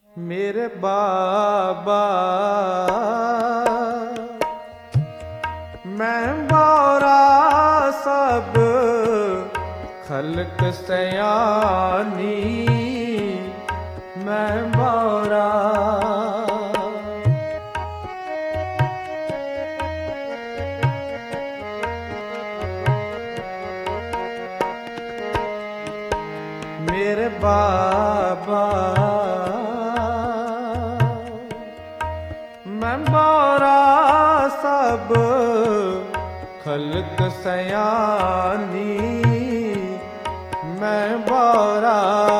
मेरे बाबा मैं बारा सब खल्क सयानी मैं बारा मेरे बाबा मैं बारा सब खल्क सयानी मैं बारा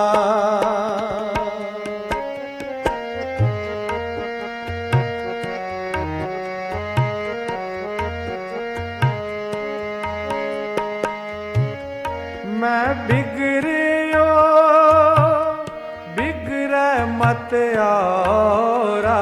मैं बिगड़ियो बिगड़े मत औरा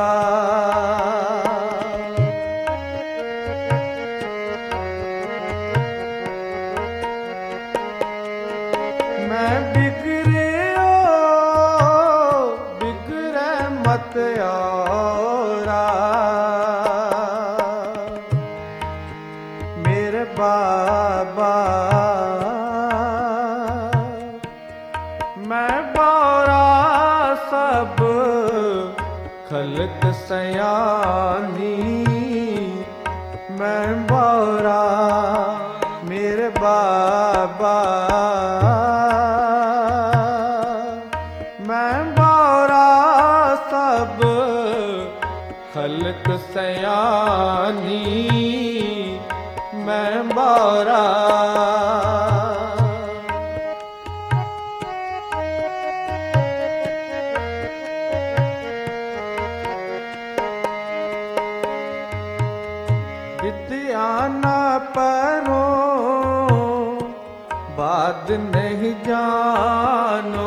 मैं बिगड़ियो बिगड़े मत औरा मेरे बाबा मैं बारा सब खल्क सयानी मैं बारा मेरे बाबा मैं बारा सब खल्क सयानी मैं बारा विद्या ना परो बात नहीं जानो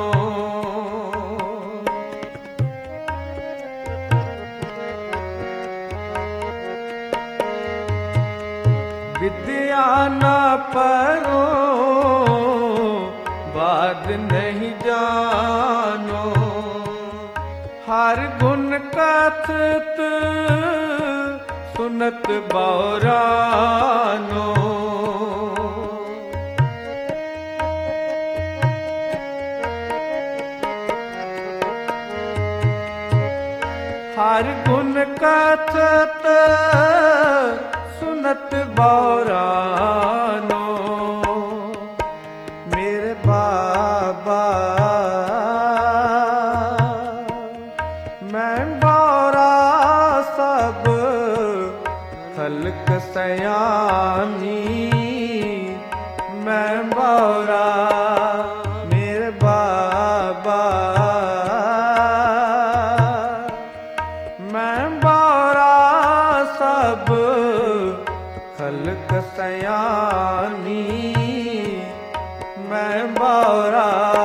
विद्या ना परो बात नहीं जानो हर गुण कथत सुनत बौरानो हर गुण कथत सुनत बौरानो मेरे बाबा मैं बारा सब खल्क सयानी मैं बारा मेरे बाबा मैं बारा सब खल्क सयानी मैं बारा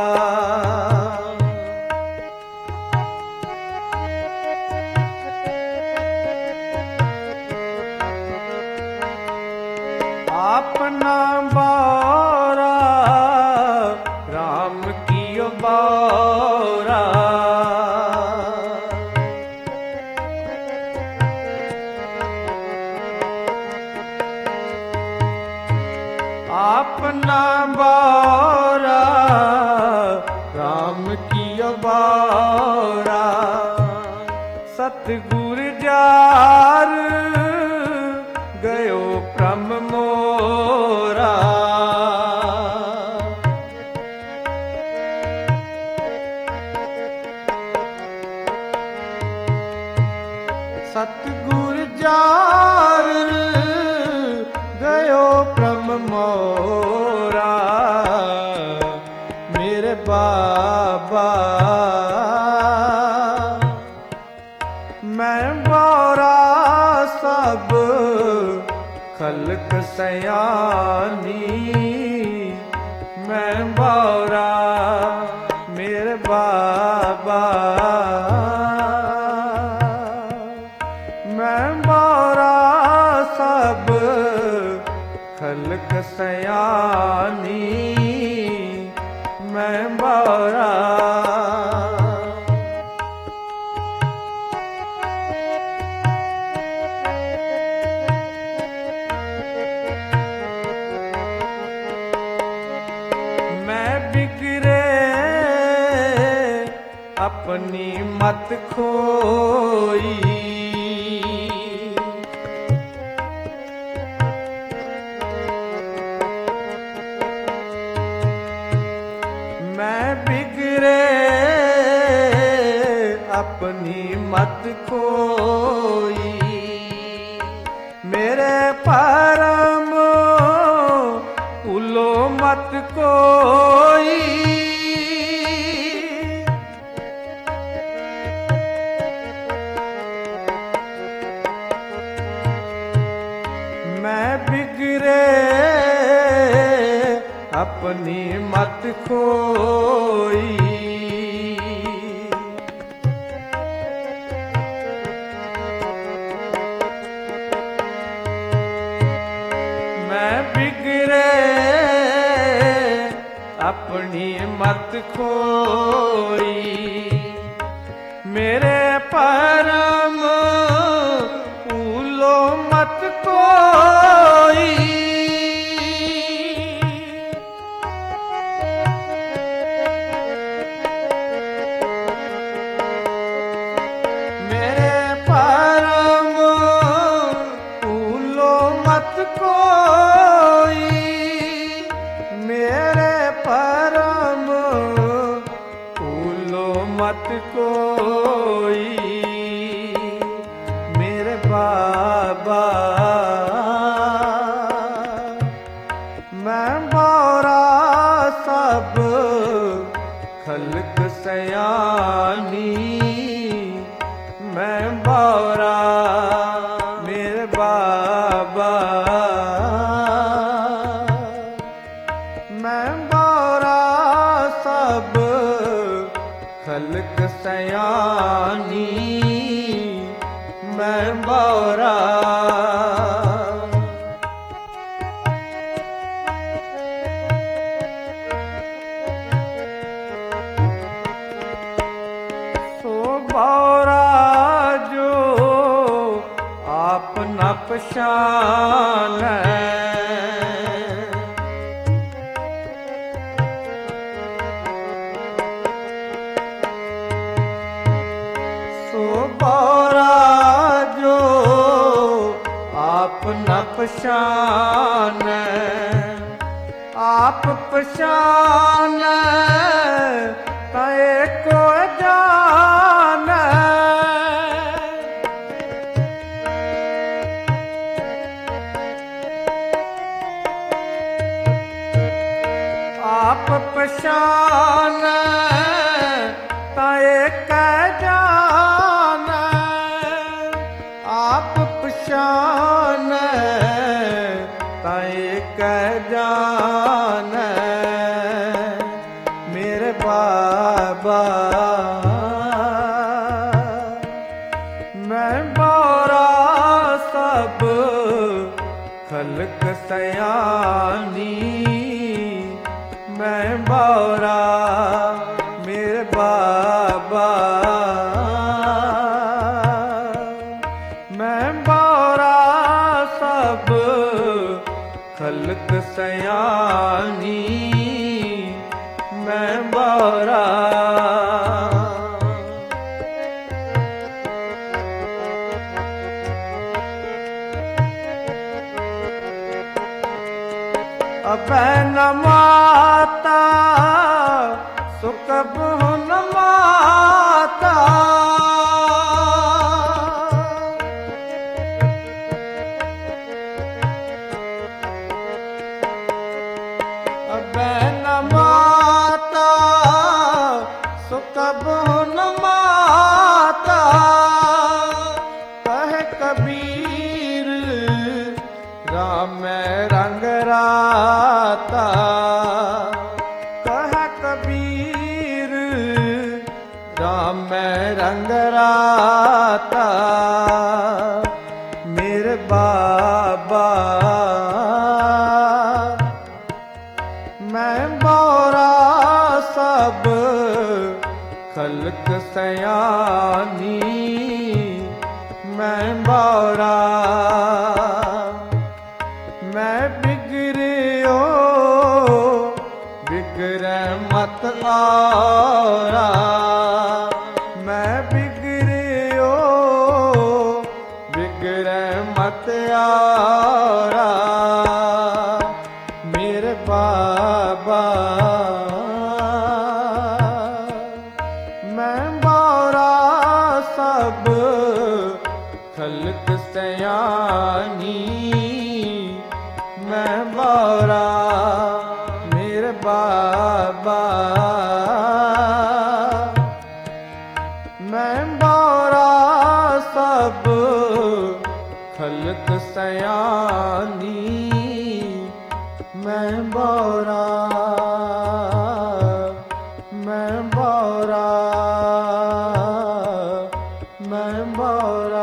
अपना बारा राम कियो बारा अपना बारा राम कियो बारा सतगुर जार गयो प्रम मोरा सतगुर जार गयो प्रम मोरा मेरे बाबा मैं बारा सब खल्क सयानी मैं बारा मेरे बाबा मैं बारा सब खल्क सयानी मैं बारा अपनी मत खोई। मैं बिगड़े अपनी मत खोई, मेरे परम भूलो मत कोई। मैं बिगड़े अपनी मत खोई, मैं बिगड़े अपनी मत खोई, मेरे परम भूलो मत कोई। मेरे परम भूलो मत कोई, मेरे परम भूलो मत कोई। मेरे बाबा मैं बोरा सब खल्क सयानी, मैं बोरा मेरे बाबा मैं बोरा सब खल्क सयानी, मैं बोरा। सो बोरा जो आप न पहचानै, सो बोरा जो आप न पहचानै, आप पहचानै ता एको जानै। आप पहचानै ता एक जानै, आप पहचानै ता एक जानै। मेरे बाबा मैं बोरा सब खल्क सयानी, मैं बोरा मेरे बाबा मैं बोरा सब खल्क सयानी, मैं बोरा। अबे न माता सुकब न माता, अबे न माता सुकब न माता। कहे कबीर राम रंग राता, कहे कबीर राम रंग राता। मेरे बाबा मैं बोरा सब खल्क सयानी, मैं बोरा मैं बिगड़ियो बिगड़े मत आरा। ਸਤਿਆਰਾ ਮੇਰੇ ਬਾਬਾ। ਮੈਂ ਬੋਰਾ ਸਭ ਖਲਕ ਸਿਆਣੀ, ਮੈਂ ਬੋਰਾ ਮੇਰੇ ਬਾਬਾ। ਮੈਂ ਬੋਰਾ ਸਭ ਖਲਕ ਸਿਆਣੀ, ਮੈਂ ਬੋਰਾ, ਮੈਂ ਬੋਰਾ, ਮੈਂ ਬੋਰਾ।